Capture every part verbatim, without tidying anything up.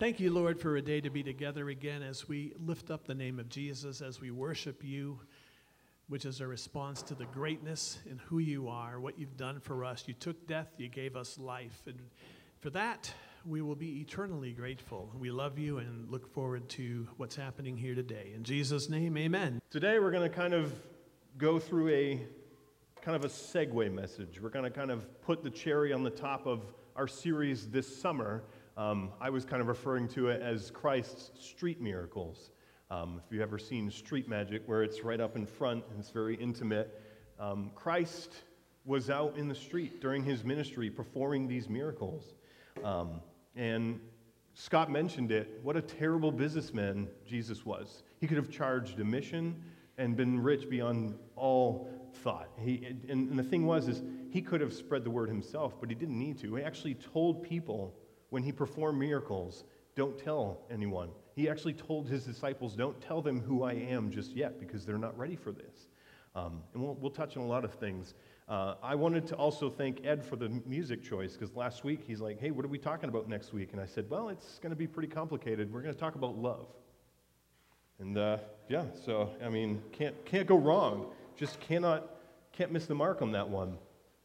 Thank you, Lord, for a day to be together again as we lift up the name of Jesus, as we worship you, which is a response to the greatness in who you are, what you've done for us. You took death, you gave us life, and for that, we will be eternally grateful. We love you and look forward to what's happening here today. In Jesus' name, amen. Today, we're going to kind of go through a kind of a segue message. We're going to kind of put the cherry on the top of our series this summer. Um, I was kind of referring to it as Christ's street miracles. Um, if you've ever seen Street Magic, where it's right up in front and it's very intimate, um, Christ was out in the street during his ministry performing these miracles. Um, and Scott mentioned it. What a terrible businessman Jesus was. He could have charged a mission and been rich beyond all thought. He, and, and the thing was, is he could have spread the word himself, but he didn't need to. He actually told people when he performed miracles, don't tell anyone. He actually told his disciples, don't tell them who I am just yet, because they're not ready for this. Um, and we'll, we'll touch on a lot of things. Uh, I wanted to also thank Ed for the music choice, because last week he's like, hey, what are we talking about next week? And I said, well, it's going to be pretty complicated. We're going to talk about love. And uh, yeah, so, I mean, can't, can't go wrong. Just cannot, can't miss the mark on that one.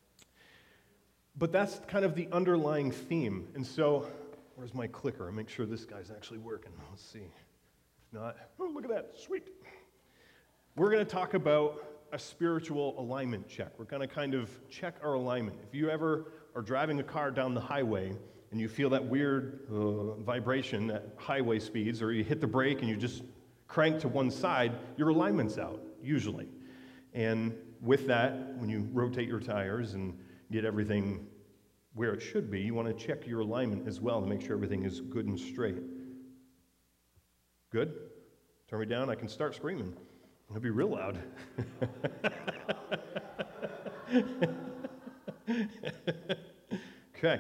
But that's kind of the underlying theme. And so, where's my clicker? I'll make sure this guy's actually working. Let's see. If not, oh, look at that. Sweet. We're going to talk about a spiritual alignment check. We're going to kind of check our alignment. If you ever are driving a car down the highway and you feel that weird uh, vibration at highway speeds, or you hit the brake and you just crank to one side, your alignment's out, usually. And with that, when you rotate your tires and get everything where it should be, you want to check your alignment as well to make sure everything is good and straight. Good? Turn me down, I can start screaming. It'll be real loud. Okay.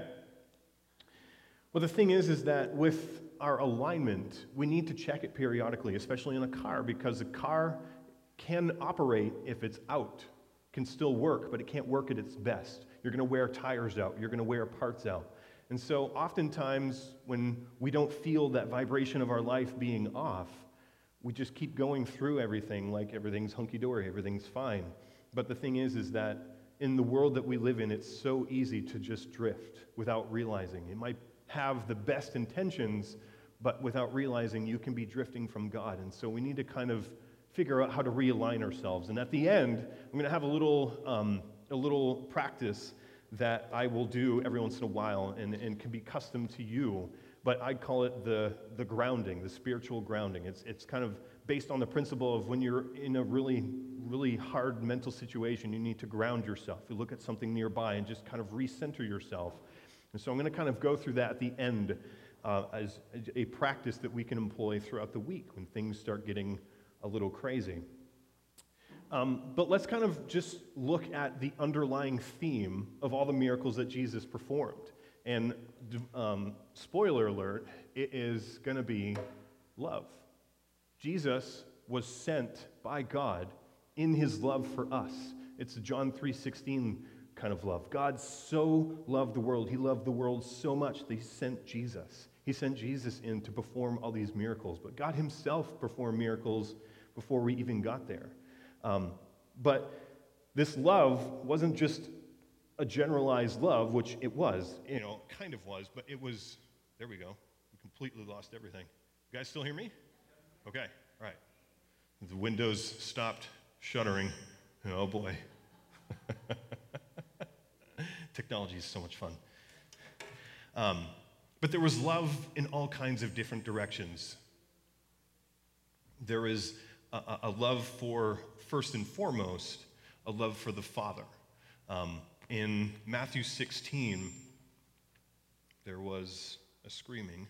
Well, the thing is, is that with our alignment, we need to check it periodically, especially in a car, because a car can operate if it's out. It can still work, but it can't work at its best. You're going to wear tires out. You're going to wear parts out. And so oftentimes when we don't feel that vibration of our life being off, we just keep going through everything like everything's hunky-dory, everything's fine. But the thing is, is that in the world that we live in, it's so easy to just drift without realizing. It might have the best intentions, but without realizing you can be drifting from God. And so we need to kind of figure out how to realign ourselves. And at the end, I'm going to have a little um, a little practice that I will do every once in a while and, and can be custom to you. But I call it the, the grounding, the spiritual grounding. It's, it's kind of based on the principle of when you're in a really, really hard mental situation, you need to ground yourself. You look at something nearby and just kind of recenter yourself. And so I'm going to kind of go through that at the end uh, as a practice that we can employ throughout the week when things start getting a little crazy. Um, but let's kind of just look at the underlying theme of all the miracles that Jesus performed. And um, spoiler alert, it is going to be love. Jesus was sent by God in his love for us. It's a John three sixteen kind of love. God so loved the world. He loved the world so much that he sent Jesus. He sent Jesus in to perform all these miracles. But God himself performed miracles before we even got there. Um, but this love wasn't just a generalized love, which it was, you know, kind of was, but it was, there we go, we completely lost everything. You guys still hear me? Okay, all right. The windows stopped shuttering. Oh boy. Technology is so much fun. Um, but there was love in all kinds of different directions. There is a, a love for, first and foremost, a love for the Father. Um, in Matthew sixteen, there was a screaming.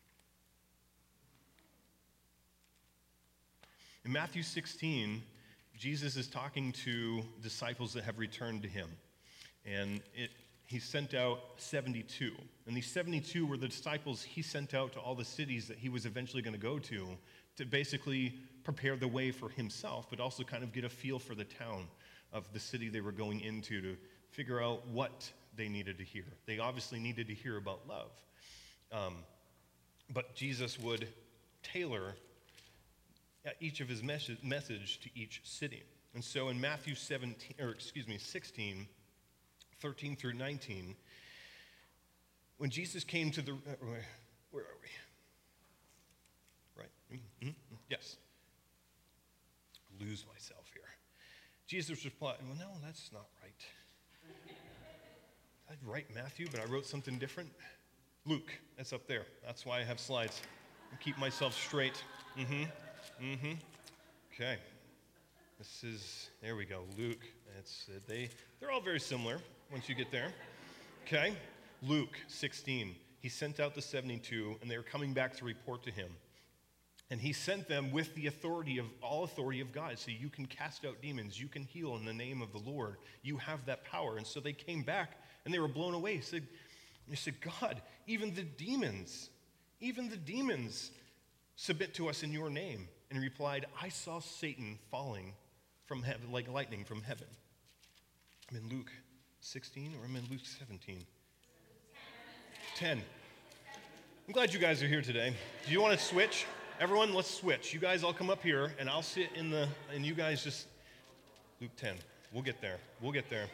In Matthew sixteen, Jesus is talking to disciples that have returned to him. And it, he sent out seventy-two. And these seventy-two were the disciples he sent out to all the cities that he was eventually going to go to, to basically prepare the way for himself, but also kind of get a feel for the town of the city they were going into to figure out what they needed to hear. They obviously needed to hear about love. Um, but Jesus would tailor each of his mes- message to each city. And so in Matthew seventeen, or excuse me, sixteen, thirteen through nineteen, when Jesus came to the, uh, where are we? Right, mm-hmm. Yes. Lose myself here. Jesus replied, well, no, that's not right. I'd write Matthew, but I wrote something different. Luke, that's up there. That's why I have slides. I keep myself straight. Mm-hmm, mm-hmm. Okay. This is, there we go, Luke. It's, uh, they, they're all very similar once you get there. Okay. Luke sixteen. He sent out the seventy-two, and they were coming back to report to him. And he sent them with the authority of all authority of God. So you can cast out demons. You can heal in the name of the Lord. You have that power. And so they came back, and they were blown away. They said, they said, God, even the demons, even the demons submit to us in your name. And he replied, I saw Satan falling from heaven, like lightning from heaven. I'm in Luke sixteen, or I'm in Luke seventeen? ten. I'm glad you guys are here today. Do you want to switch? Everyone, let's switch. You guys all come up here, and I'll sit in the, and you guys just, Luke ten. We'll get there. We'll get there.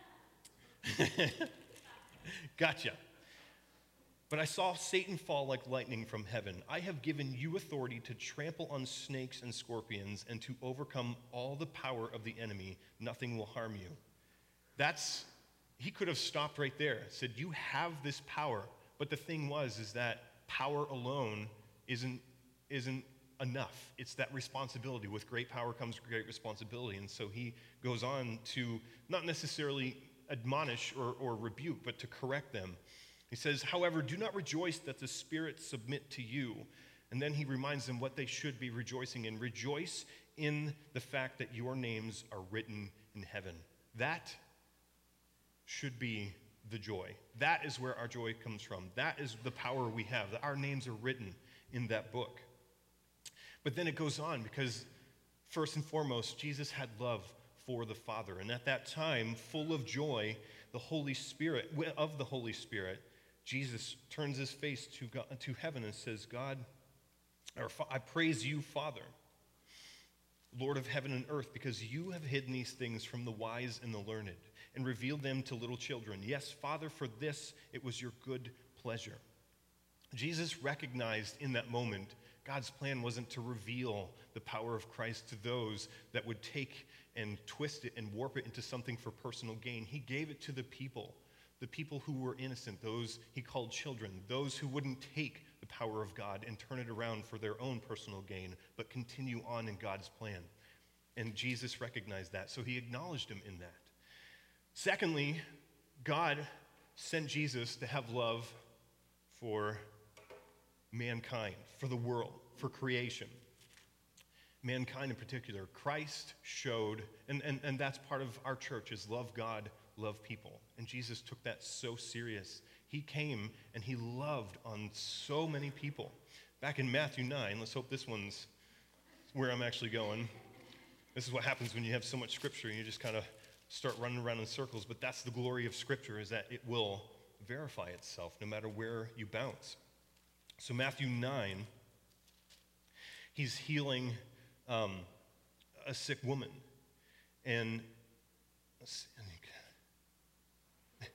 Gotcha. But I saw Satan fall like lightning from heaven. I have given you authority to trample on snakes and scorpions and to overcome all the power of the enemy. Nothing will harm you. That's, he could have stopped right there, said, you have this power. But the thing was, is that power alone isn't, isn't enough. It's that responsibility. With great power comes great responsibility. And so he goes on to not necessarily admonish or, or rebuke, but to correct them. He says, however, do not rejoice that the spirits submit to you. And then he reminds them what they should be rejoicing in. Rejoice in the fact that your names are written in heaven. That should be the joy. That is where our joy comes from. That is the power we have, that our names are written in that book. But then it goes on, because first and foremost, Jesus had love for the Father. And at that time, full of joy, the Holy Spirit, of the Holy Spirit, Jesus turns his face to God, to heaven, and says, God, or I praise you, Father, Lord of heaven and earth, because you have hidden these things from the wise and the learned and revealed them to little children. Yes, Father, for this it was your good pleasure. Jesus recognized in that moment God's plan wasn't to reveal the power of Christ to those that would take and twist it and warp it into something for personal gain. He gave it to the people, the people who were innocent, those he called children, those who wouldn't take the power of God and turn it around for their own personal gain, but continue on in God's plan. And Jesus recognized that, so he acknowledged him in that. Secondly, God sent Jesus to have love for mankind, for the world, for creation. Mankind in particular. Christ showed, and, and, and that's part of our church, is love God, love people. And Jesus took that so serious. He came and he loved on so many people. Back in Matthew nine, let's hope this one's where I'm actually going. This is what happens when you have so much scripture and you just kind of start running around in circles. But that's the glory of scripture, is that it will verify itself no matter where you bounce. So Matthew nine, he's healing um, a sick woman. And let's see.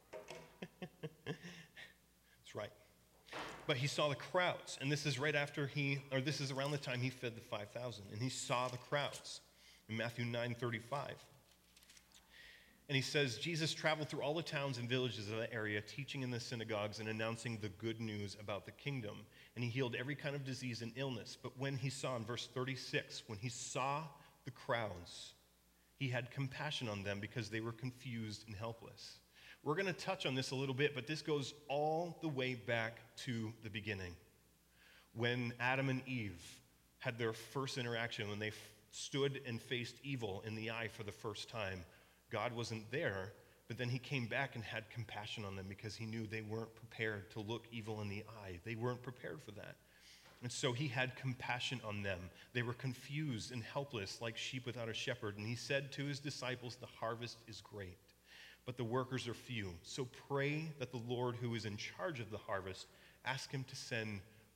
That's right. But he saw the crowds, and this is right after he, or this is around the time he fed the five thousand, and he saw the crowds in Matthew nine thirty-five. And he says, Jesus traveled through all the towns and villages of that area, teaching in the synagogues and announcing the good news about the kingdom. And he healed every kind of disease and illness. But when he saw, in verse thirty-six, when he saw the crowds, he had compassion on them because they were confused and helpless. We're going to touch on this a little bit, but this goes all the way back to the beginning. When Adam and Eve had their first interaction, when they f- stood and faced evil in the eye for the first time, God wasn't there, but then he came back and had compassion on them because he knew they weren't prepared to look evil in the eye. They weren't prepared for that. And so he had compassion on them. They were confused and helpless like sheep without a shepherd. And he said to his disciples, the harvest is great, but the workers are few. So pray that the Lord who is in charge of the harvest ask him to send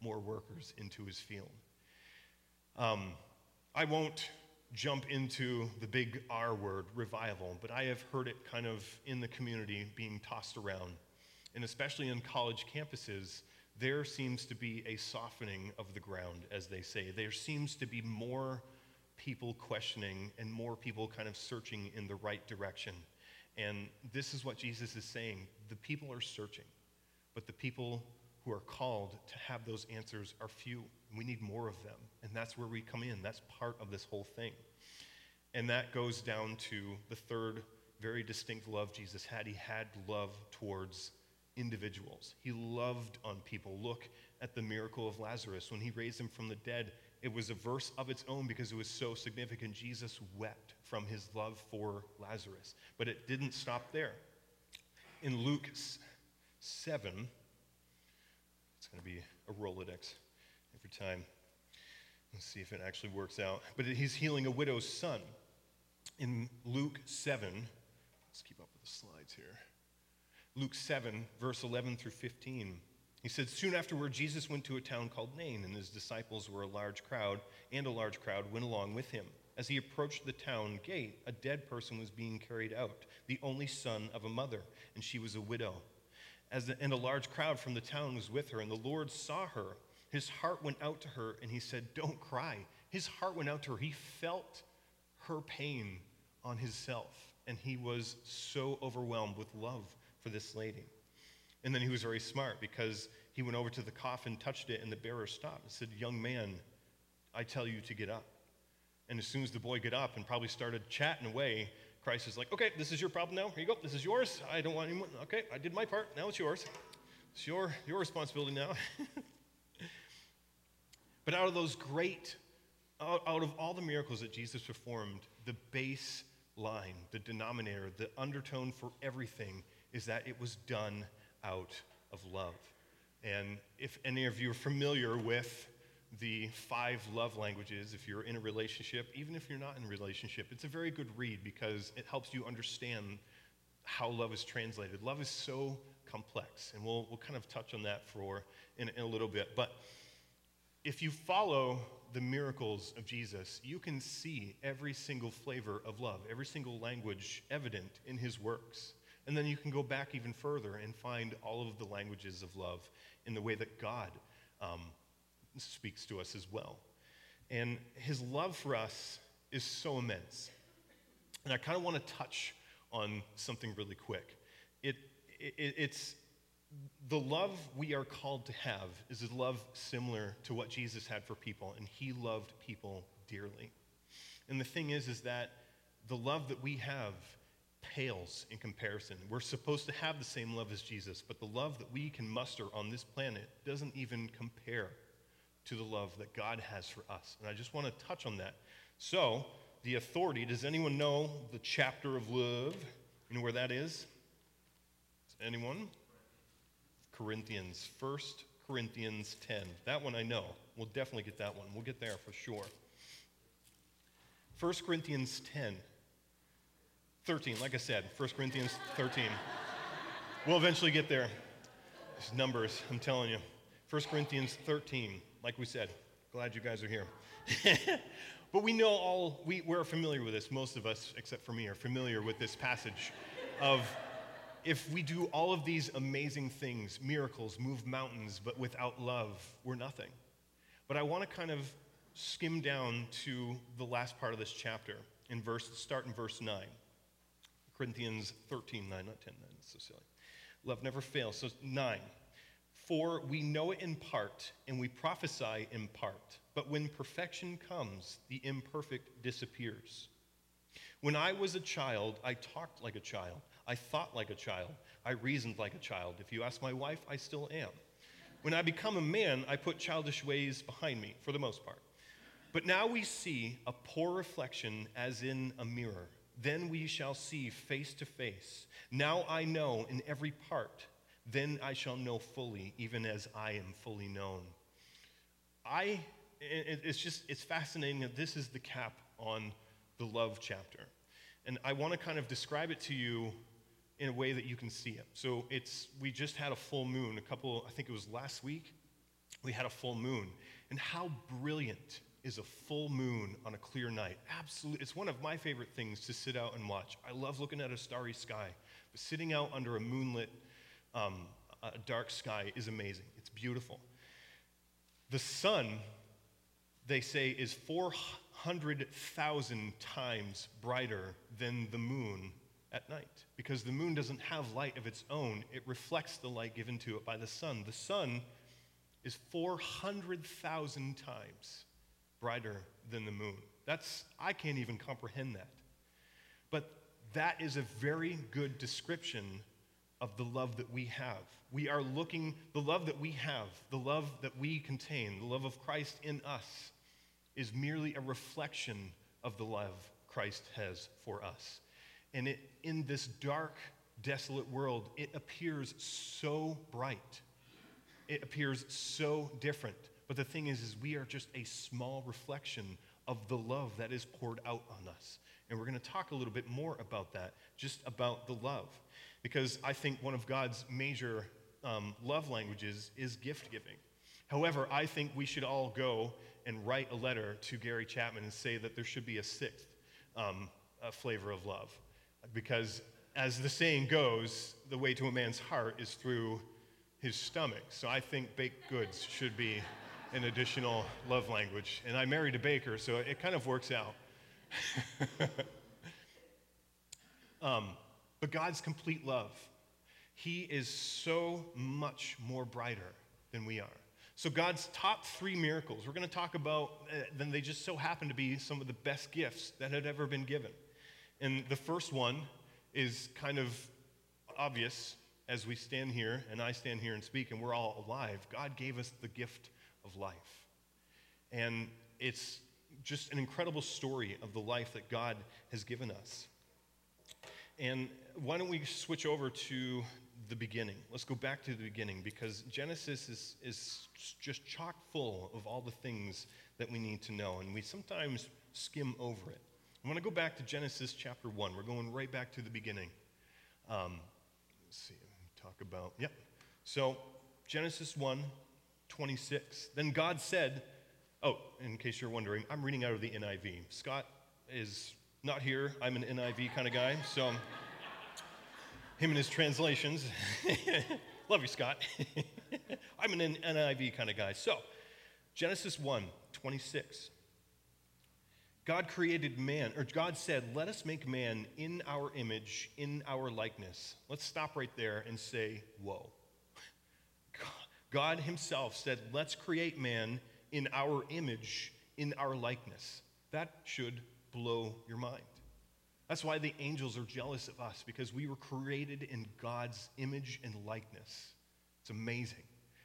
more workers into his field. Um, I won't jump into the big R word, revival, but I have heard it kind of in the community being tossed around. And especially in college campuses, there seems to be a softening of the ground, as they say. There seems to be more people questioning and more people kind of searching in the right direction. And this is what Jesus is saying. The people are searching, but the people who are called to have those answers are few. We need more of them, and that's where we come in. That's part of this whole thing. And that goes down to the third very distinct love Jesus had. He had love towards individuals. He loved on people. Look at the miracle of Lazarus. When he raised him from the dead, it was a verse of its own because it was so significant. Jesus wept from his love for Lazarus. But it didn't stop there. In Luke seven, it's going to be a Rolodex every time. Let's see if it actually works out. But he's healing a widow's son. In Luke seven, let's keep up with the slides here. Luke seven, verse eleven through fifteen. He said, soon afterward, Jesus went to a town called Nain, and his disciples were a large crowd, and a large crowd went along with him. As he approached the town gate, a dead person was being carried out, the only son of a mother, and she was a widow. As the, and a large crowd from the town was with her, and the Lord saw her. His heart went out to her, and he said, don't cry. His heart went out to her. He felt her pain on himself, and he was so overwhelmed with love for this lady. And then he was very smart because he went over to the coffin, touched it, and the bearer stopped and said, young man, I tell you to get up. And as soon as the boy got up and probably started chatting away, Christ is like, okay, this is your problem now. Here you go. This is yours. I don't want anyone. Okay, I did my part. Now it's yours. It's your, your responsibility now. But out of those great, out, out of all the miracles that Jesus performed, the baseline, the denominator, the undertone for everything is that it was done out of love. And if any of you are familiar with the five love languages, if you're in a relationship, even if you're not in a relationship, it's a very good read because it helps you understand how love is translated. Love is so complex, and we'll we'll kind of touch on that for in, in a little bit. But if you follow the miracles of Jesus, you can see every single flavor of love, every single language evident in his works. And then you can go back even further and find all of the languages of love in the way that God um, speaks to us as well. And his love for us is so immense. And I kind of want to touch on something really quick. It, it, it's the love we are called to have is a love similar to what Jesus had for people, and he loved people dearly. And the thing is, is that the love that we have pales in comparison. We're supposed to have the same love as Jesus, but the love that we can muster on this planet doesn't even compare to the love that God has for us. And I just want to touch on that. So, the authority, does anyone know the chapter of love? You know where that is? Anyone? Corinthians, First Corinthians ten. That one I know. We'll definitely get that one. We'll get there for sure. First Corinthians ten. thirteen, like I said, First Corinthians thirteen. We'll eventually get there. These numbers, I'm telling you. First Corinthians thirteen, like we said. Glad you guys are here. But we know all, we, we're familiar with this. Most of us, except for me, are familiar with this passage of if we do all of these amazing things, miracles, move mountains, but without love, we're nothing. But I want to kind of skim down to the last part of this chapter, in verse, start in verse nine. Corinthians thirteen, nine, not ten, nine, that's so silly. Love never fails. So nine. For we know it in part, and we prophesy in part. But when perfection comes, the imperfect disappears. When I was a child, I talked like a child. I thought like a child. I reasoned like a child. If you ask my wife, I still am. When I become a man, I put childish ways behind me, for the most part. But now we see a poor reflection as in a mirror. Then we shall see face to face. Now I know in every part. Then I shall know fully, even as I am fully known. I, it's just, it's fascinating that this is the cap on the love chapter. And I want to kind of describe it to you in a way that you can see it. So it's, we just had a full moon, a couple, I think it was last week. we had a full moon. And how brilliant is a full moon on a clear night? Absolutely. It's one of my favorite things to sit out and watch. I love looking at a starry sky. But sitting out under a moonlit, um, a dark sky is amazing. It's beautiful. The sun, they say, is four hundred thousand times brighter than the moon at night, because the moon doesn't have light of its own. It reflects the light given to it by the sun. The sun is four hundred thousand times brighter than the moon. That's, I can't even comprehend that. But that is a very good description of the love that we have. We are looking, the love that we have, the love that we contain, the love of Christ in us, is merely a reflection of the love Christ has for us. And it, in this dark, desolate world, it appears so bright. It appears so different. But the thing is, is we are just a small reflection of the love that is poured out on us. And we're going to talk a little bit more about that, just about the love. Because I think one of God's major um, love languages is gift giving. However, I think we should all go and write a letter to Gary Chapman and say that there should be a sixth um, a flavor of love. Because as the saying goes, the way to a man's heart is through his stomach. So I think baked goods should be an additional love language. And I married a baker, so it kind of works out. um, but God's complete love, he is so much more brighter than we are. So God's top three miracles, we're going to talk about, uh, then they just so happen to be some of the best gifts that had ever been given. And the first one is kind of obvious as we stand here, and I stand here and speak, and we're all alive. God gave us the gift of life. And it's just an incredible story of the life that God has given us. And why don't we switch over to the beginning? Let's go back to the beginning, because Genesis is, is just chock full of all the things that we need to know, and we sometimes skim over it. I want to go back to Genesis chapter one. We're going right back to the beginning. Um, let's see, talk about, yep. So, Genesis one, twenty-six. Then God said, oh, in case you're wondering, I'm reading out of the N I V. Scott is not here. I'm an N I V kind of guy, so him and his translations. Love you, Scott. I'm an N I V kind of guy. So, Genesis one, twenty-six. God created man, or God said, let us make man in our image, in our likeness. Let's stop right there and say, whoa. God himself said, let's create man in our image, in our likeness. That should blow your mind. That's why the angels are jealous of us, because we were created in God's image and likeness. It's amazing.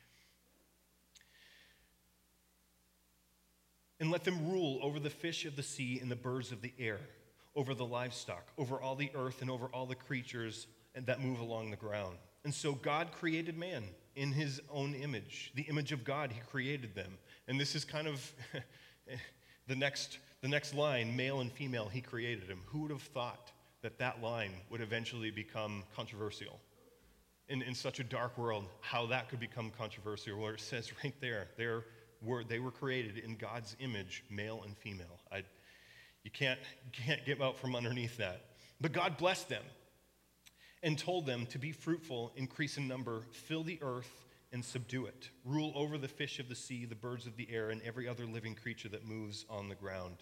And let them rule over the fish of the sea and the birds of the air, over the livestock, over all the earth, and over all the creatures that move along the ground. And so God created man in his own image. The image of God, he created them. And this is kind of the next, the next line, male and female, he created them. Who would have thought that that line would eventually become controversial? In, in such a dark world, how that could become controversial, where it says right there, they're Were, they were created in God's image, male and female. I, you can't, can't get out from underneath that. But God blessed them and told them to be fruitful, increase in number, fill the earth, and subdue it. Rule over the fish of the sea, the birds of the air, and every other living creature that moves on the ground.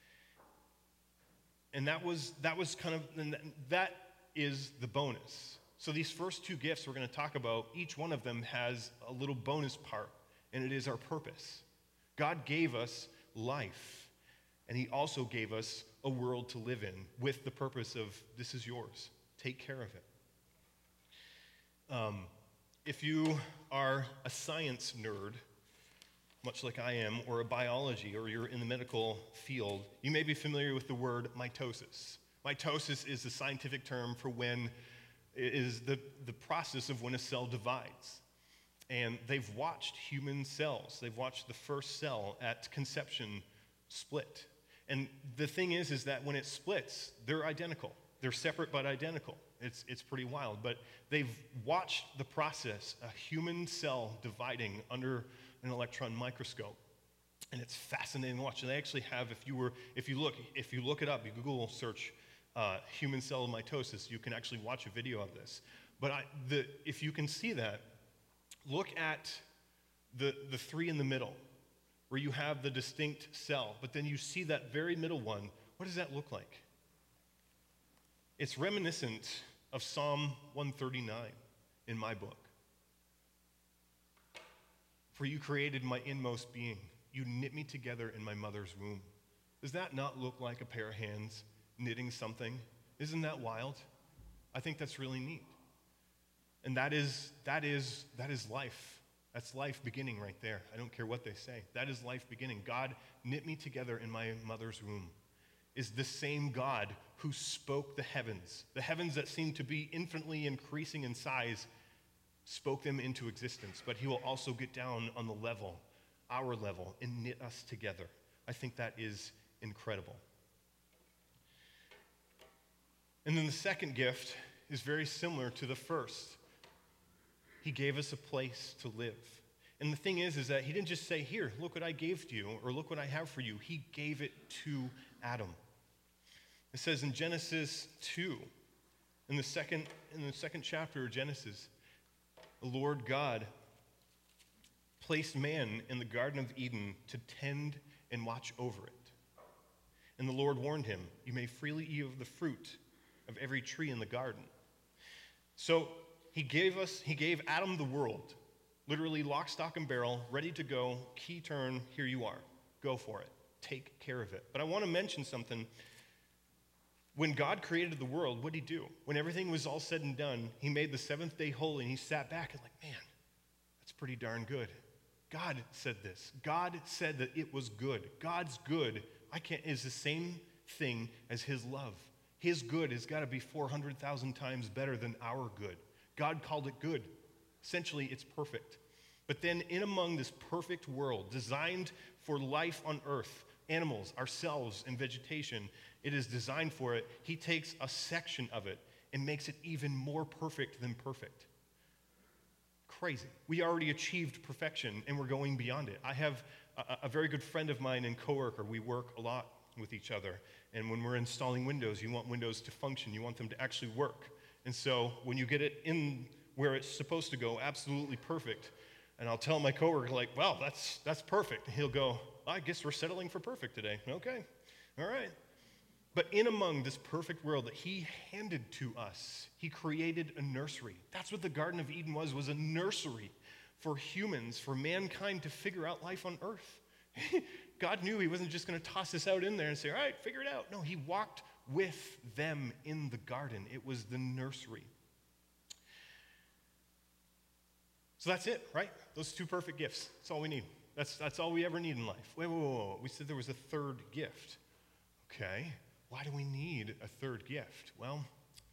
And that was, that was kind of, and that is the bonus. So these first two gifts we're going to talk about, each one of them has a little bonus part. And it is our purpose. God gave us life, and he also gave us a world to live in with the purpose of, this is yours. Take care of it. Um, if you are a science nerd, much like I am, or a biology, or you're in the medical field, you may be familiar with the word mitosis. Mitosis is the scientific term for when, it is the, the process of when a cell divides. And they've watched human cells. They've watched the first cell at conception split. And the thing is, is that when it splits, they're identical. They're separate but identical. It's, it's pretty wild. But they've watched the process, a human cell dividing under an electron microscope. And it's fascinating to watch. And they actually have, if you were, if you look, if you look it up, you Google search uh, human cell mitosis, you can actually watch a video of this. But I, the, if you can see that, look at the, the three in the middle, where you have the distinct cell, but then you see that very middle one. What does that look like? It's reminiscent of Psalm one thirty-nine in my book. For you created my inmost being. You knit me together in my mother's womb. Does that not look like a pair of hands knitting something? Isn't that wild? I think that's really neat. And that is, that is, that is life. That's life beginning right there. I don't care what they say. That is life beginning. God knit me together in my mother's womb. Is the same God who spoke the heavens, the heavens that seem to be infinitely increasing in size, spoke them into existence. But he will also get down on the level, our level, and knit us together. I think that is incredible. And then the second gift is very similar to the first. He gave us a place to live. And the thing is, is that he didn't just say, here, look what I gave to you, or look what I have for you. He gave it to Adam. It says in Genesis two, in the second, in the second chapter of Genesis, the Lord God placed man in the Garden of Eden to tend and watch over it. And the Lord warned him, you may freely eat of the fruit of every tree in the garden. So he gave us, he gave Adam the world, literally lock, stock, and barrel, ready to go, key turn, here you are. Go for it. Take care of it. But I want to mention something. When God created the world, what did he do? When everything was all said and done, he made the seventh day holy, and he sat back and like, man, that's pretty darn good. God said this. God said that it was good. God's good I can't, is the same thing as his love. His good has got to be four hundred thousand times better than our good. God called it good. Essentially, it's perfect. But then in among this perfect world, designed for life on earth, animals, ourselves, and vegetation, it is designed for it. He takes a section of it and makes it even more perfect than perfect. Crazy. We already achieved perfection, and we're going beyond it. I have a, a very good friend of mine and coworker. We work a lot with each other. And when we're installing windows, you want windows to function. You want them to actually work. And so when you get it in where it's supposed to go, absolutely perfect, and I'll tell my coworker, like, well, that's, that's perfect. And he'll go, I guess we're settling for perfect today. Okay, all right. But in among this perfect world that he handed to us, he created a nursery. That's what the Garden of Eden was, was a nursery for humans, for mankind to figure out life on earth. God knew he wasn't just going to toss us out in there and say, all right, figure it out. No, he walked with them in the garden. It was the nursery. So that's it, right? Those two perfect gifts. That's all we need. That's, that's all we ever need in life. Wait, wait, wait, wait. We said there was a third gift. Okay. Why do we need a third gift? Well,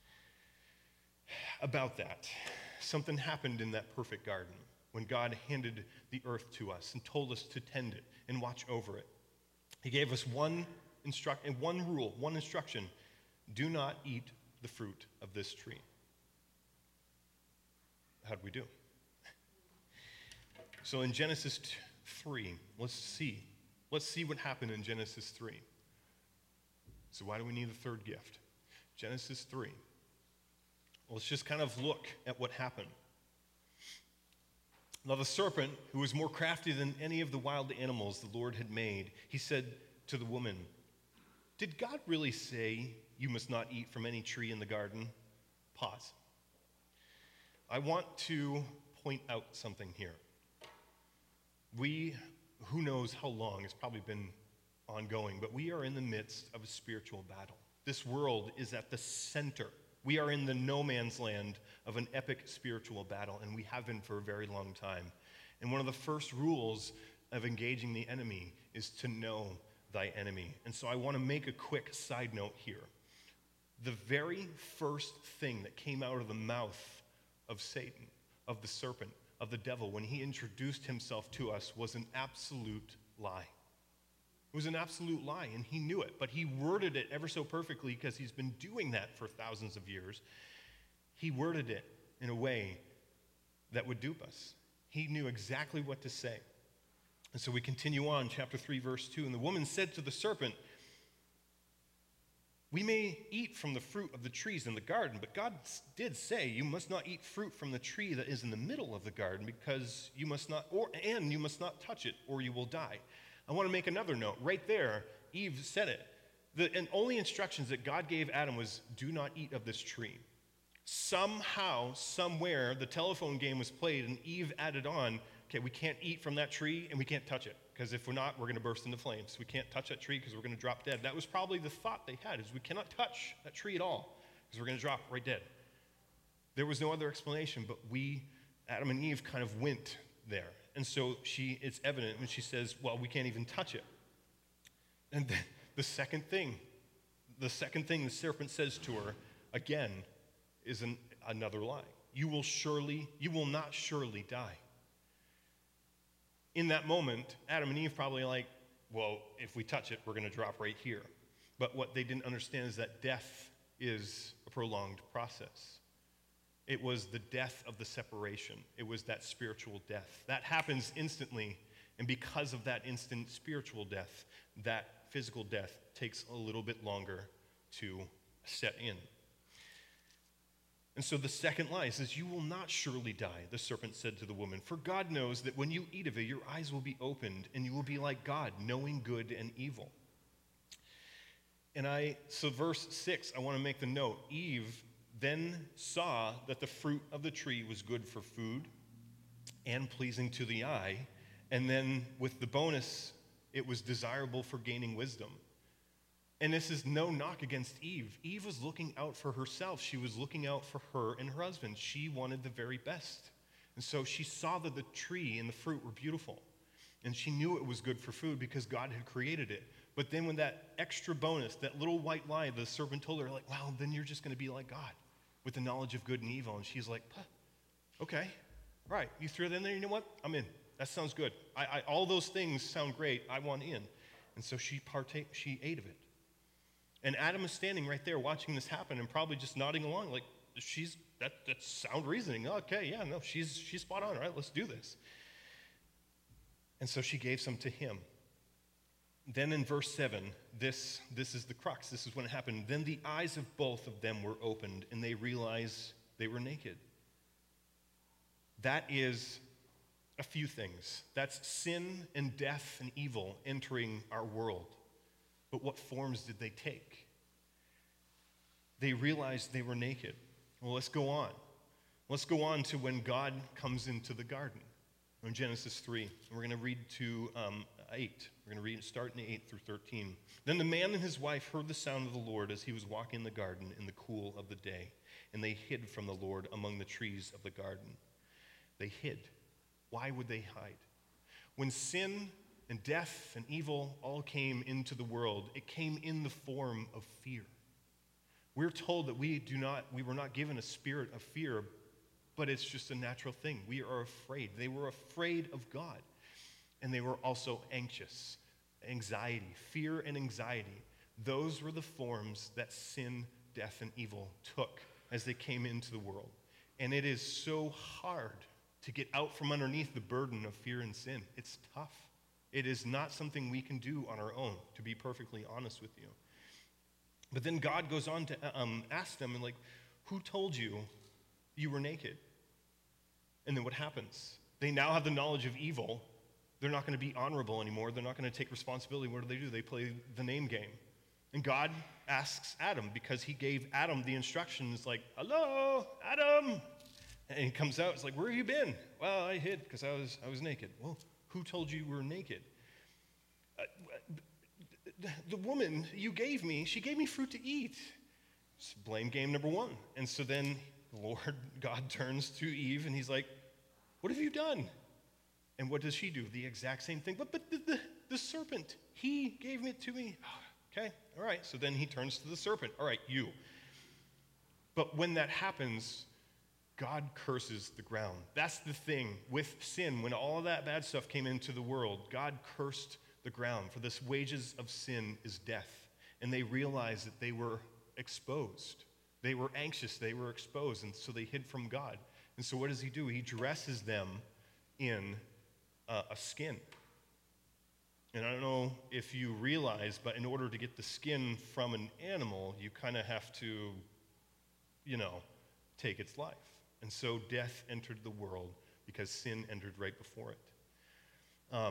about that, something happened in that perfect garden when God handed the earth to us and told us to tend it and watch over it. He gave us one instruct and one rule, one instruction: do not eat the fruit of this tree. How'd we do? So in Genesis three, let's see. Let's see what happened in Genesis three. So why do we need a third gift? Genesis three. Let's just kind of look at what happened. Now the serpent, who was more crafty than any of the wild animals the Lord had made, he said to the woman, did God really say you must not eat from any tree in the garden? Pause. I want to point out something here. We, who knows how long, it's probably been ongoing, but we are in the midst of a spiritual battle. This world is at the center. We are in the no man's land of an epic spiritual battle, and we have been for a very long time. And one of the first rules of engaging the enemy is to know thy enemy. And so I want to make a quick side note here. The very first thing that came out of the mouth of Satan, of the serpent, of the devil, when he introduced himself to us, was an absolute lie. It was an absolute lie, and he knew it, but he worded it ever so perfectly because he's been doing that for thousands of years. He worded it in a way that would dupe us. He knew exactly what to say. And so we continue on, chapter three, verse two. And the woman said to the serpent, "We may eat from the fruit of the trees in the garden, but God did say, you must not eat fruit from the tree that is in the middle of the garden, because you must not, or and you must not touch it, or you will die." I want to make another note. Right there, Eve said it. The and only instructions that God gave Adam was, do not eat of this tree. Somehow, somewhere, the telephone game was played, and Eve added on, okay, we can't eat from that tree, and we can't touch it. Because if we're not, we're going to burst into flames. We can't touch that tree because we're going to drop dead. That was probably the thought they had, is we cannot touch that tree at all because we're going to drop right dead. There was no other explanation, but we, Adam and Eve, kind of went there. And so she, it's evident when she says, well, we can't even touch it. And the, the second thing, the second thing the serpent says to her, again, is an, another lie. You will surely, you will not surely die. In that moment, Adam and Eve probably like, well, if we touch it, we're going to drop right here. But what they didn't understand is that death is a prolonged process. It was the death of the separation. It was that spiritual death. That happens instantly, and because of that instant spiritual death, that physical death takes a little bit longer to set in. And so the second lie says, you will not surely die, the serpent said to the woman, for God knows that when you eat of it, your eyes will be opened, and you will be like God, knowing good and evil. And I, so verse six, I want to make the note, Eve then saw that the fruit of the tree was good for food and pleasing to the eye, and then with the bonus, it was desirable for gaining wisdom. And this is no knock against Eve. Eve was looking out for herself. She was looking out for her and her husband. She wanted the very best. And so she saw that the tree and the fruit were beautiful. And she knew it was good for food because God had created it. But then when that extra bonus, that little white lie the serpent told her, like, well, then you're just going to be like God with the knowledge of good and evil. And she's like, huh, okay, right. You threw it in there, you know what? I'm in. That sounds good. I, I, all those things sound great. I want in. And so she partake, she ate of it. And Adam is standing right there watching this happen and probably just nodding along like, she's, that, that's sound reasoning. Okay, yeah, no, she's, she's spot on, right? Let's do this. And so she gave some to him. Then in verse seven, this, this is the crux. This is when it happened. Then the eyes of both of them were opened, and they realized they were naked. That is a few things. That's sin and death and evil entering our world. But what forms did they take? They realized they were naked. Well, let's go on. Let's go on to when God comes into the garden. In Genesis three, and we're going to read to um, eight. We're going to read start in eight through thirteen. Then the man and his wife heard the sound of the Lord as he was walking in the garden in the cool of the day, and they hid from the Lord among the trees of the garden. They hid. Why would they hide? When sin and death and evil all came into the world, it came in the form of fear. We're told that we do not, we were not given a spirit of fear, but it's just a natural thing. We are afraid. They were afraid of God. And they were also anxious, anxiety, fear and anxiety. Those were the forms that sin, death, and evil took as they came into the world. And it is so hard to get out from underneath the burden of fear and sin. It's tough. It is not something we can do on our own, to be perfectly honest with you. But then God goes on to um, ask them, and like, who told you you were naked? And then what happens? They now have the knowledge of evil. They're not going to be honorable anymore. They're not going to take responsibility. What do they do? They play the name game. And God asks Adam, because he gave Adam the instructions, like, hello, Adam. And he comes out, it's like, where have you been? Well, I hid because I was, I was naked. Well, who told you you were naked? Uh, the woman you gave me, she gave me fruit to eat. It's blame game number one. And so then the Lord God turns to Eve and he's like, what have you done? And what does she do? The exact same thing. But, but the, the, the serpent, he gave it to me. Okay, all right. So then he turns to the serpent. All right, you. But when that happens, God curses the ground. That's the thing with sin. When all of that bad stuff came into the world, God cursed the ground. For this wages of sin is death. And they realized that they were exposed. They were anxious. They were exposed. And so they hid from God. And so what does he do? He dresses them in uh, a skin. And I don't know if you realize, but in order to get the skin from an animal, you kind of have to, you know, take its life. And so death entered the world because sin entered right before it. Um,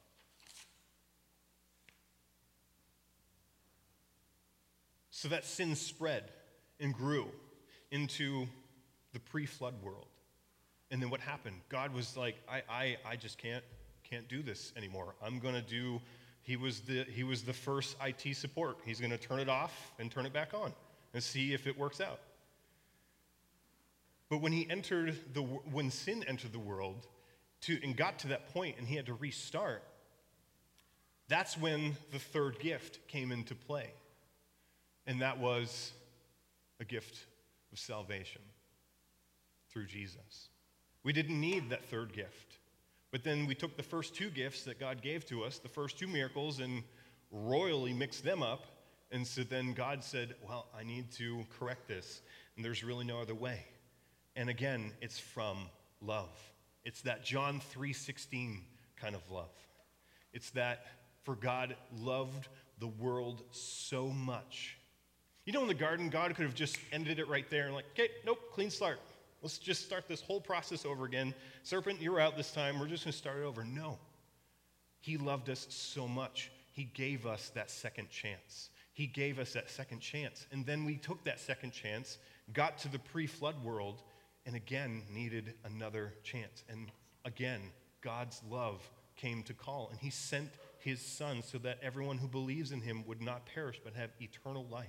so that sin spread and grew into the pre-flood world. And then what happened? God was like, I, I, I just can't, can't do this anymore. I'm going to do, he was, the, he was the first I T support. He's going to turn it off and turn it back on and see if it works out. But when he entered the, when sin entered the world to, and got to that point and he had to restart, that's when the third gift came into play. And that was a gift of salvation through Jesus. We didn't need that third gift. But then we took the first two gifts that God gave to us, the first two miracles, and royally mixed them up. And so then God said, well, I need to correct this. And there's really no other way. And again, it's from love. It's that John three sixteen kind of love. It's that for God loved the world so much. You know, in the garden, God could have just ended it right there and like, okay, nope, clean start. Let's just start this whole process over again. Serpent, you're out this time. We're just going to start it over. No. He loved us so much. He gave us that second chance. He gave us that second chance. And then we took that second chance, got to the pre-flood world, and again needed another chance. And again, God's love came to call. And he sent his son so that everyone who believes in him would not perish but have eternal life.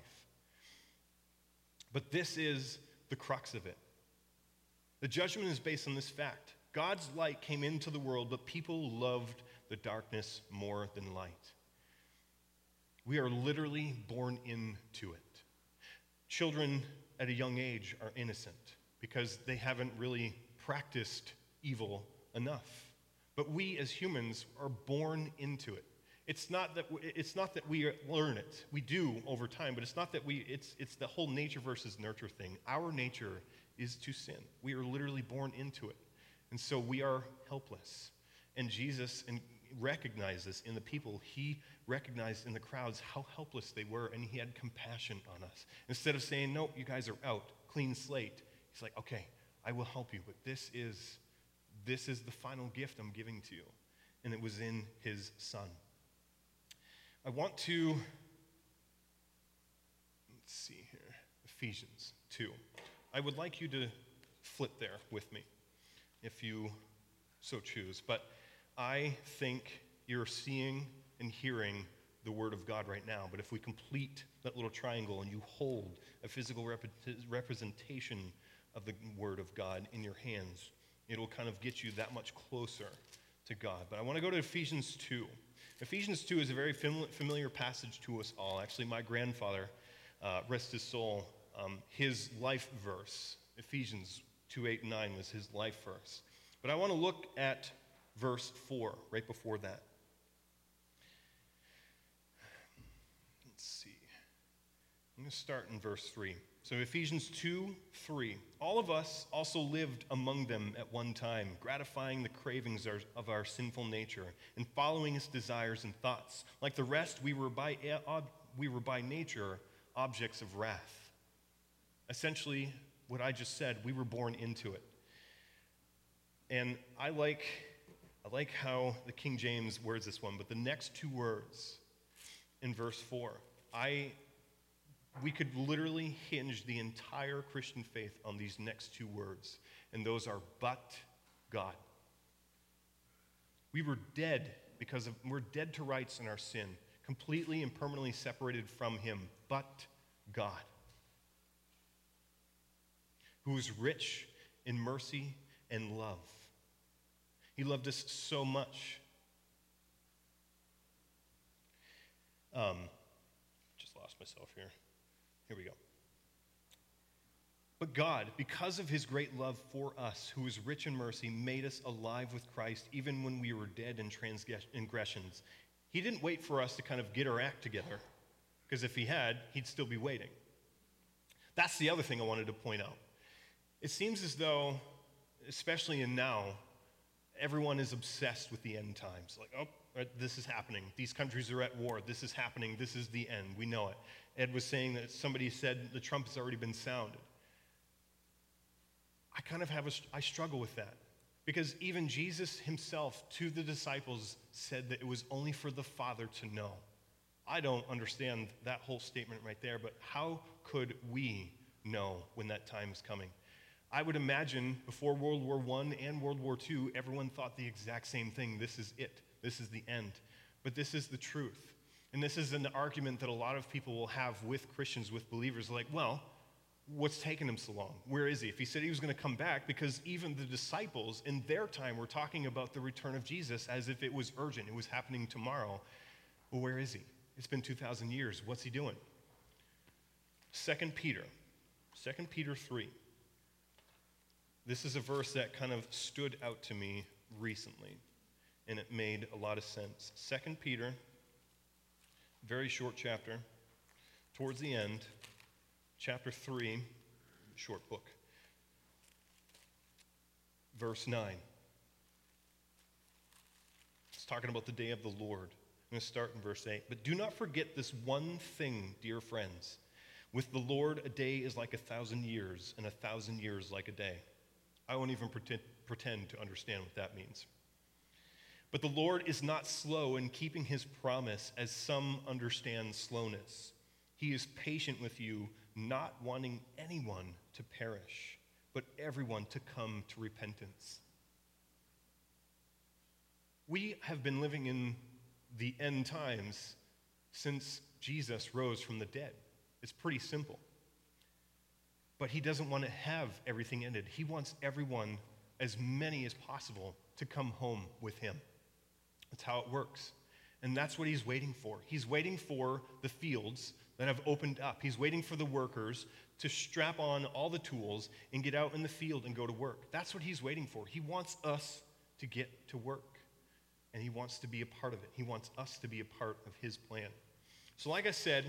But this is the crux of it. The judgment is based on this fact. God's light came into the world, but people loved the darkness more than light. We are literally born into it. Children at a young age are innocent because they haven't really practiced evil enough. But we as humans are born into it. It's not that we, it's not that we learn it. We do over time, but it's not that we, it's, it's the whole nature versus nurture thing. Our nature is to sin. We are literally born into it. And so we are helpless. And Jesus recognized this in the people. He recognized in the crowds how helpless they were, and he had compassion on us. Instead of saying, no, you guys are out, clean slate, he's like, okay, I will help you, but this is, this is the final gift I'm giving to you. And it was in his son. I want to, let's see here, Ephesians two. I would like you to flip there with me, if you so choose. But I think you're seeing and hearing the Word of God right now. But if we complete that little triangle and you hold a physical rep- representation of the Word of God in your hands, it'll kind of get you that much closer to God. But I want to go to Ephesians two. Ephesians two is a very fam- familiar passage to us all. Actually, my grandfather, uh, rest his soul, um, his life verse, Ephesians two, eight, and nine was his life verse. But I want to look at verse four, right before that. Let's see. I'm going to start in verse three. So Ephesians two, three. All of us also lived among them at one time, gratifying the cravings of our sinful nature and following its desires and thoughts. Like the rest, we were by, we were by nature objects of wrath. Essentially, what I just said, we were born into it. And I like, I like how the King James words this one, but the next two words in verse four, I... we could literally hinge the entire Christian faith on these next two words, and those are but God. We were dead because of, we're dead to rights in our sin, completely and permanently separated from him, but God, who is rich in mercy and love. He loved us so much. Um, just lost myself here. Here we go. But God, because of his great love for us, who is rich in mercy, made us alive with Christ even when we were dead in transgressions. He didn't wait for us to kind of get our act together, because if he had, he'd still be waiting. That's the other thing I wanted to point out. It seems as though, especially in now, Everyone is obsessed with the end times. Like, oh, right, this is happening. These countries are at war. This is happening. This is the end. We know it. Ed was saying that somebody said the trumpet has already been sounded. I kind of have a, I struggle with that. Because even Jesus himself to the disciples said that it was only for the Father to know. I don't understand that whole statement right there, but how could we know when that time is coming? I would imagine before World War One and World War Two, everyone thought the exact same thing. This is it. This is the end. But this is the truth. And this is an argument that a lot of people will have with Christians, with believers, like, well, what's taking him so long? Where is he? If he said he was going to come back, because even the disciples in their time were talking about the return of Jesus as if it was urgent. It was happening tomorrow. Well, where is he? It's been two thousand years. What's he doing? Second Peter. Second Peter three. This is a verse that kind of stood out to me recently, and it made a lot of sense. Second Peter, very short chapter, towards the end, chapter three, short book, verse nine. It's talking about the day of the Lord. I'm going to start in verse eight. But do not forget this one thing, dear friends. With the Lord, a day is like a thousand years, and a thousand years like a day. I won't even pretend, pretend to understand what that means. But the Lord is not slow in keeping his promise, as some understand slowness. He is patient with you, not wanting anyone to perish, but everyone to come to repentance. We have been living in the end times since Jesus rose from the dead. It's pretty simple. But he doesn't want to have everything ended. He wants everyone, as many as possible, to come home with him. That's how it works. And that's what he's waiting for. He's waiting for the fields that have opened up. He's waiting for the workers to strap on all the tools and get out in the field and go to work. That's what he's waiting for. He wants us to get to work. And he wants to be a part of it. He wants us to be a part of his plan. So like I said,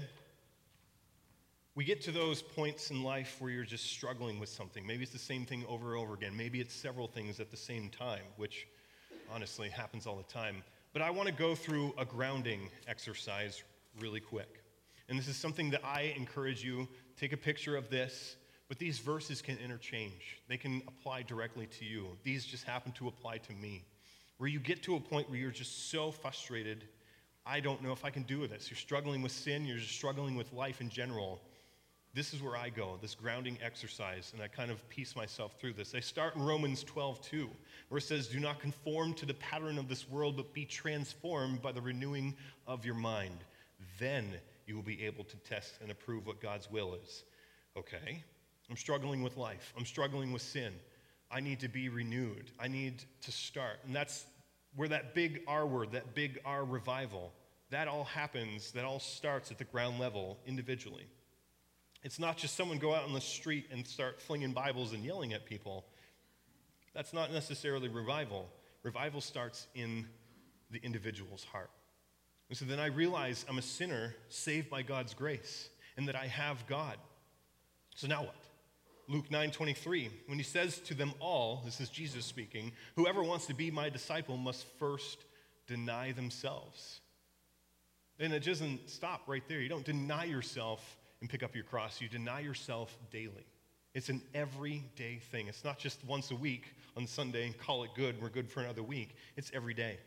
we get to those points in life where you're just struggling with something. Maybe it's the same thing over and over again. Maybe it's several things at the same time, which honestly happens all the time. But I want to go through a grounding exercise really quick. And this is something that I encourage you, take a picture of this, but these verses can interchange. They can apply directly to you. These just happen to apply to me. Where you get to a point where you're just so frustrated, I don't know if I can do this. You're struggling with sin, you're just struggling with life in general. This is where I go, this grounding exercise, and I kind of piece myself through this. I start in Romans twelve two, where it says, do not conform to the pattern of this world, but be transformed by the renewing of your mind. Then you will be able to test and approve what God's will is. Okay, I'm struggling with life. I'm struggling with sin. I need to be renewed. I need to start. And that's where that big R word, that big R revival, that all happens, that all starts at the ground level individually. It's not just someone go out on the street and start flinging Bibles and yelling at people. That's not necessarily revival. Revival starts in the individual's heart. And so then I realize I'm a sinner saved by God's grace and that I have God. So now what? Luke nine twenty-three, when he says to them all, this is Jesus speaking, whoever wants to be my disciple must first deny themselves. And it doesn't stop right there. You don't deny yourself and pick up your cross. You deny yourself daily. It's an everyday thing. It's not just once a week on Sunday and call it good. We're good for another week. It's every day.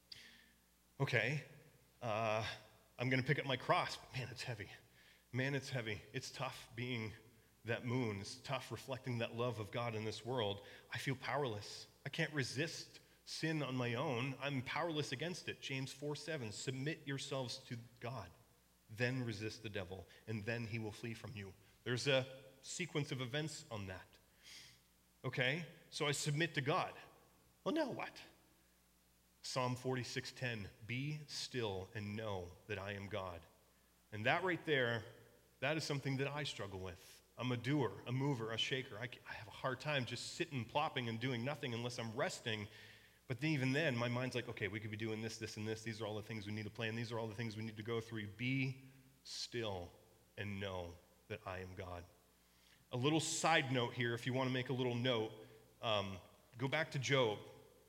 Okay, uh, I'm going to pick up my cross. But man, it's heavy. Man, it's heavy. It's tough being that moon. It's tough reflecting that love of God in this world. I feel powerless. I can't resist sin on my own. I'm powerless against it. James four seven, submit yourselves to God. Then resist the devil, and then he will flee from you. There's a sequence of events on that. Okay, so I submit to God. Well, now what? Psalm forty-six ten, be still and know that I am God. And that right there, that is something that I struggle with. I'm a doer, a mover, a shaker. I, I have a hard time just sitting, plopping, and doing nothing unless I'm resting. But then even then, my mind's like, okay, we could be doing this, this, and this. These are all the things we need to plan. These are all the things we need to go through. Be still and know that I am God. A little side note here, if you want to make a little note, um, go back to Job.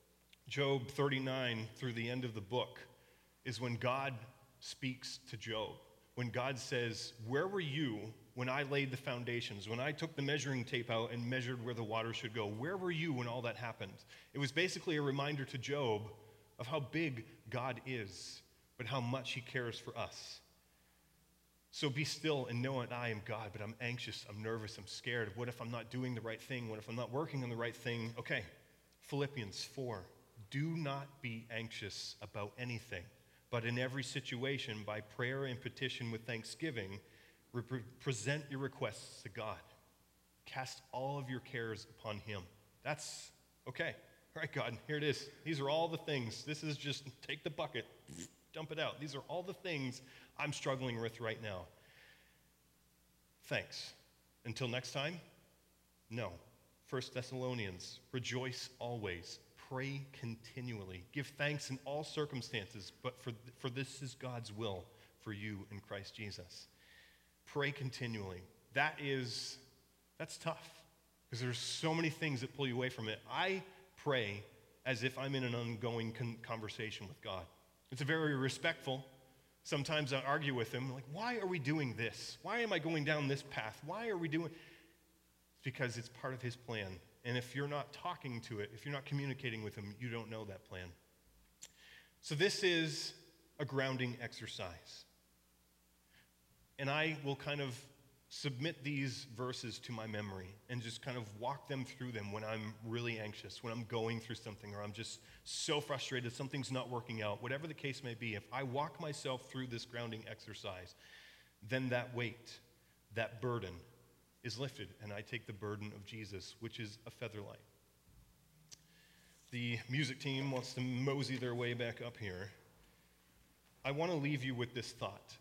Job thirty-nine through the end of the book is when God speaks to Job. When God says, where were you when I laid the foundations, when I took the measuring tape out and measured where the water should go? Where were you when all that happened? It was basically a reminder to Job of how big God is, but how much he cares for us. So be still and know that I am God, but I'm anxious, I'm nervous, I'm scared. What if I'm not doing the right thing? What if I'm not working on the right thing? Okay, Philippians four. Do not be anxious about anything, but in every situation, by prayer and petition with thanksgiving, rep- present your requests to God. Cast all of your cares upon him. That's okay. All right, God, here it is. These are all the things. This is just take the bucket, dump it out. These are all the things I'm struggling with right now. Thanks. Until next time, no. First Thessalonians, rejoice always. Pray continually. Give thanks in all circumstances, but for, for this is God's will for you in Christ Jesus. Pray continually. That is, that's tough because there's so many things that pull you away from it. I pray as if I'm in an ongoing con- conversation with God. It's a very respectful. Sometimes I argue with him, like, why are we doing this? Why am I going down this path? Why are we doing? It's because it's part of his plan. And if you're not talking to it, if you're not communicating with him, you don't know that plan. So this is a grounding exercise. And I will kind of submit these verses to my memory and just kind of walk them through them when I'm really anxious, when I'm going through something, or I'm just so frustrated, something's not working out, whatever the case may be. If I walk myself through this grounding exercise, then that weight, that burden, is lifted, and I take the burden of Jesus, which is a featherlight. The music team wants to mosey their way back up here. I want to leave you with this thought.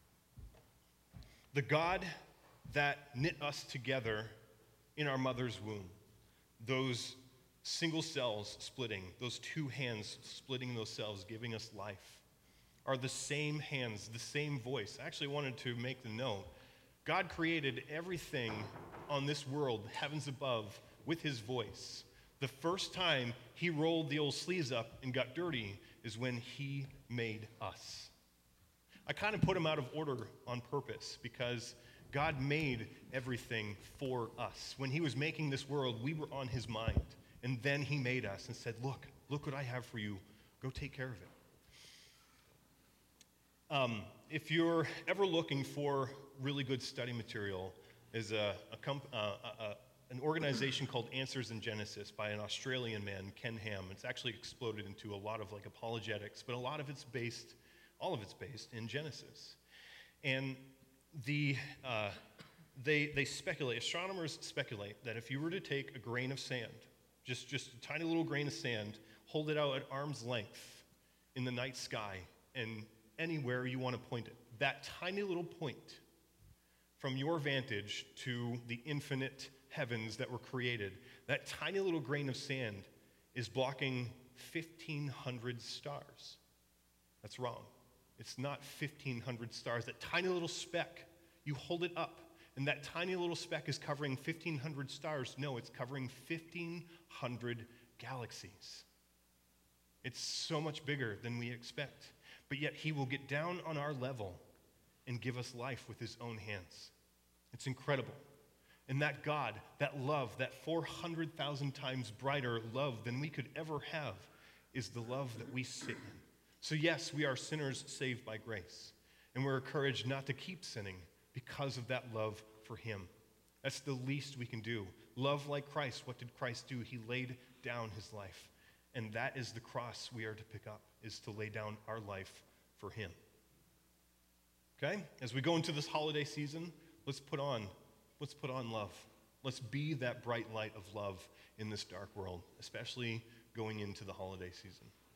The God that knit us together in our mother's womb, those single cells splitting, those two hands splitting those cells, giving us life, are the same hands, the same voice. I actually wanted to make the note. God created everything on this world, heavens above, with his voice. The first time he rolled the old sleeves up and got dirty is when he made us. I kind of put him out of order on purpose because God made everything for us. When he was making this world, we were on his mind. And then he made us and said, look, look what I have for you. Go take care of it. Um, if you're ever looking for really good study material, is a, a, comp, uh, a, a an organization called Answers in Genesis by an Australian man, Ken Ham. It's actually exploded into a lot of like apologetics, but a lot of it's based, all of it's based in Genesis. And the uh, they they speculate, astronomers speculate that if you were to take a grain of sand, just just a tiny little grain of sand, hold it out at arm's length in the night sky, and anywhere you want to point it, that tiny little point from your vantage to the infinite heavens that were created, that tiny little grain of sand is blocking fifteen hundred stars. That's wrong. It's not fifteen hundred stars. That tiny little speck, you hold it up, and that tiny little speck is covering fifteen hundred stars. No, it's covering fifteen hundred galaxies. It's so much bigger than we expect. But yet he will get down on our level and give us life with his own hands. It's incredible. And that God, that love, that four hundred thousand times brighter love than we could ever have, is the love that we sit in. So yes, we are sinners saved by grace. And we're encouraged not to keep sinning because of that love for him. That's the least we can do. Love like Christ. What did Christ do? He laid down his life. And that is the cross we are to pick up, is to lay down our life for him. Okay? As we go into this holiday season, let's put on, let's put on love. Let's be that bright light of love in this dark world, especially going into the holiday season.